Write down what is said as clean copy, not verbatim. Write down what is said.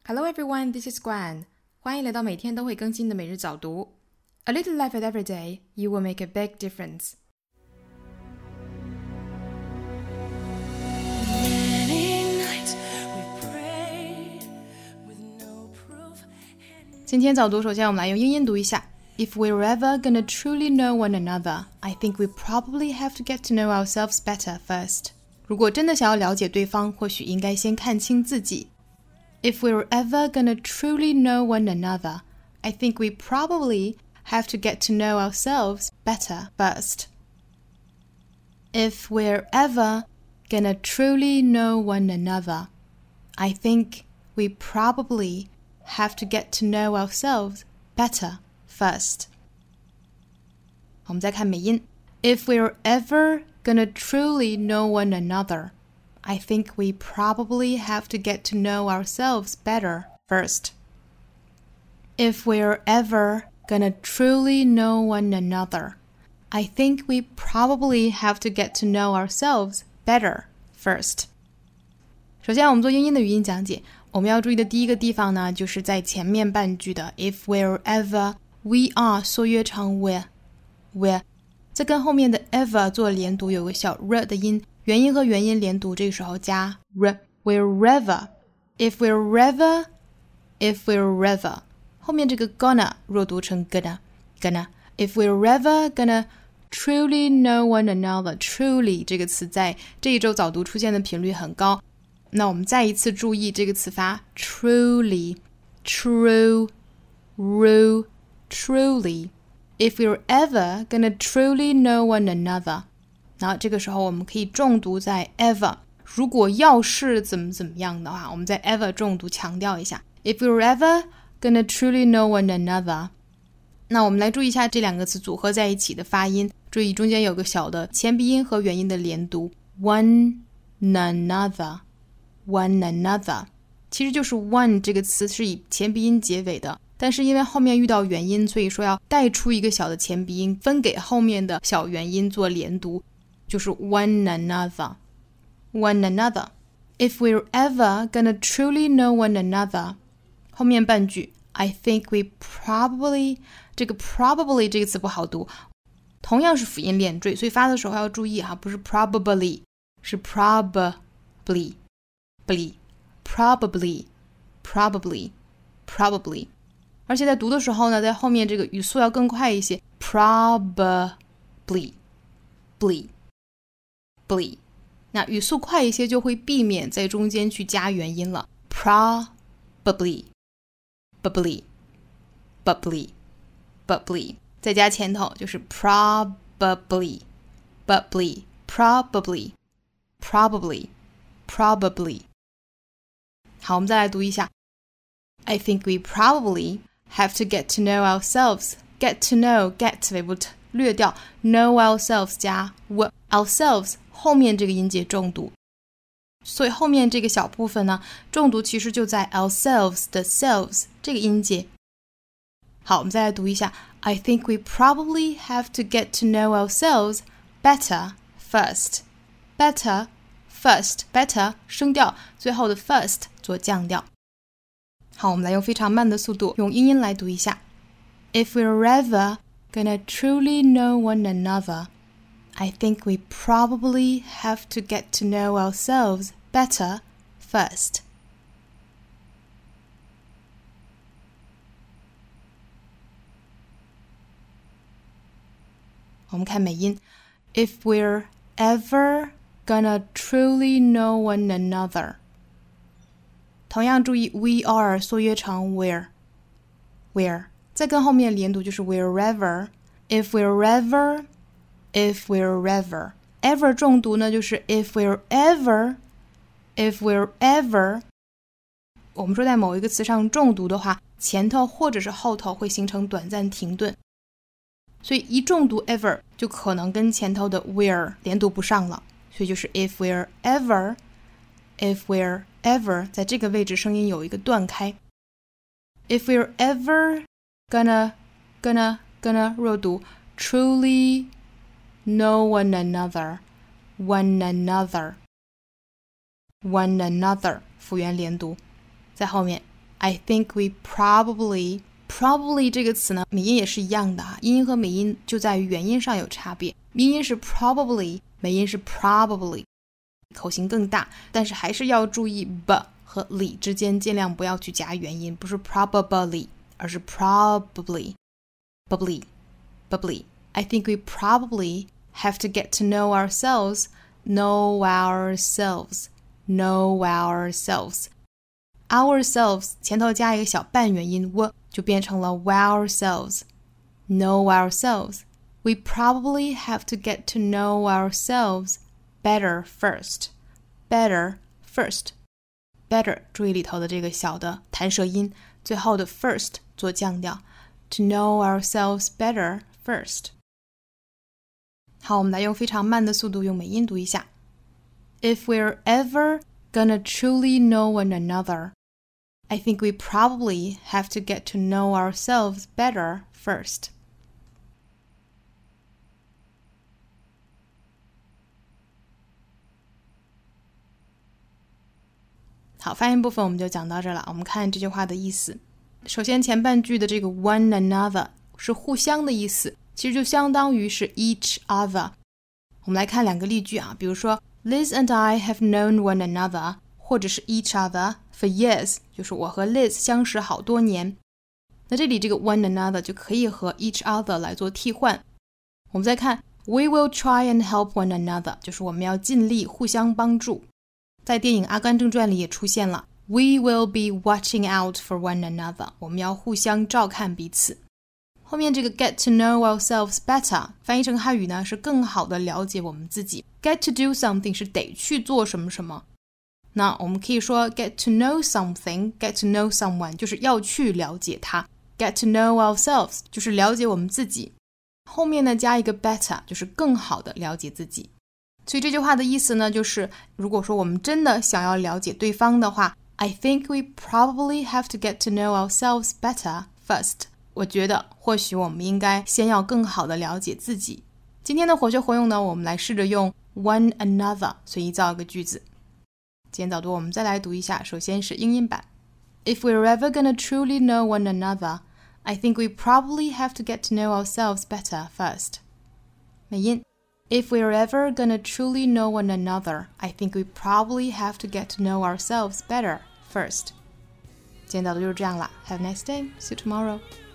Hello everyone, this is Guan. 欢迎来到每天都会更新的每日早读。A little effort every day, you will make a big difference. 今天早读，首先我们来用英音读一下。If we're ever gonna truly know one another, I think we probably have to get to know ourselves better first. 如果真的想要了解对方，或许应该先看清自己。If we're ever gonna truly know one another, I think we probably have to get to know ourselves better first. If we're ever gonna truly know one another, I think we probably have to get to know ourselves better first. 我们再看美音。If we're ever gonna truly know one another, I think we probably have to get to know ourselves better first. If we're ever gonna truly know one another, I think we probably have to get to know ourselves better first. 首先我们做英音的语音讲解，我们要注意的第一个地方呢，就是在前面半句的 If we're ever, we are 缩约成 we're 在跟后面的 ever 做连读，有个小 r 的音，元音和元音连读，这个时候加 r wherever if we're ever 后面这个 gonna 弱读成 gonna if we're ever gonna truly know one another truly 这个词在这一周早读出现的频率很高，那我们再一次注意这个词发 truly truly If we're ever gonna truly know one another， 然后这个时候我们可以重读在 ever， 如果要是怎么样的话，我们在 ever 重读强调一下 If we're ever gonna truly know one another， 那我们来注意一下这两个词组合在一起的发音，注意中间有个小的前鼻音和元音的连读 one another 其实就是 one 这个词是以前鼻音結尾的，但是因为后面遇到元音，所以说要带出一个小的前鼻音，分给后面的小元音做连读，就是 one another. If we're ever gonna truly know one another， 后面半句 I think we probably 这个 probably 这个词不好读，同樣是輔音連綴，所以發的時候要注意哈，不是 probably 是 probably 而且在讀的時候呢，在後面這個語速要更快一些 probably 那語速快一些就會避免在中間去加元音了 probably 再加前頭就是 probably 好，我們再來讀一下 I think we probably have to get to know ourselves get to know get 尾部略掉 know ourselves 加 ourselves 後面這個音節重讀，所以後面這個小部分呢重讀其實就在 ourselves 的 selves 這個音節。好，我們再來讀一下 I think we probably have to get to know ourselves better first better 升調，最後的 first 做降調。好，我們來用非常慢的速度用英音來讀一下 If we're ever gonna truly know one another, I think we probably have to get to know ourselves better first. 我們看美音 If we're ever gonna truly know one another， 同樣注意 we are 縮約成 we're 再跟後面連讀就是 wherever If we're ever ever 重讀呢就是 if we're ever 我們說在某一個詞上重讀的話，前頭或者是後頭會形成短暫停頓，所以一重讀 ever 就可能跟前頭的 we're 連讀不上了，所以就是 if we're ever 在這個位置聲音有一個斷開 If we're ever gonna 弱讀 truly know one another 輔元連讀在後面 I think we probably 这个词呢，美音也是一样的音音和美音就在于元音上有差别，音音是 probably， 美音是 probably， 口型更大，但是还是要注意 b 和 li 之间尽量不要去加元音，不是 probably， 而是 probably bubbly。 I think we probably have to get to know ourselves ourselves 前頭加一個小半元音 w 就變成了 know ourselves We probably have to get to know ourselves better first better 注意里頭的這個小的彈舌音最後的 first 做降調 To know ourselves better first 好，我們來用非常慢的速度用美音讀一下 If we're ever gonna truly know one another I think we probably have to get to know ourselves better first. 好，发音部分我们就讲到这了。我们看这句话的意思。首先前半句的这个 one another 是互相的意思，其实就相当于是 each other。我们来看两个例句啊，比如说 Liz and I have known one another或者是 each other for years 就是我和 Liz 相识好多年那这里这个 one another 就可以和 each other 来做替换我们再看 We will try and help one another 就是我们要尽力互相帮助在电影《阿甘正传》里也出现了 We will be watching out for one another 我们要互相照看彼此后面这个 get to know ourselves better 翻译成汉语呢是更好的了解我们自己 get to do something 是得去做什么什么那我们可以说 get to know something, get to know someone 就是要去了解他 get to know ourselves 就是了解我们自己后面呢加一个 better 就是更好的了解自己所以这句话的意思呢就是如果说我们真的想要了解对方的话 I think we probably have to get to know ourselves better first 我觉得或许我们应该先要更好的了解自己今天的活学活用呢我们来试着用 one another 随意造一个句子今天早读我们再来读一下首先是英音版 If we're ever gonna truly know one another I think we probably have to get to know ourselves better first 美音 If we're ever gonna truly know one another I think we probably have to get to know ourselves better first 今天早读就是这样啦 Have a nice day, see you tomorrow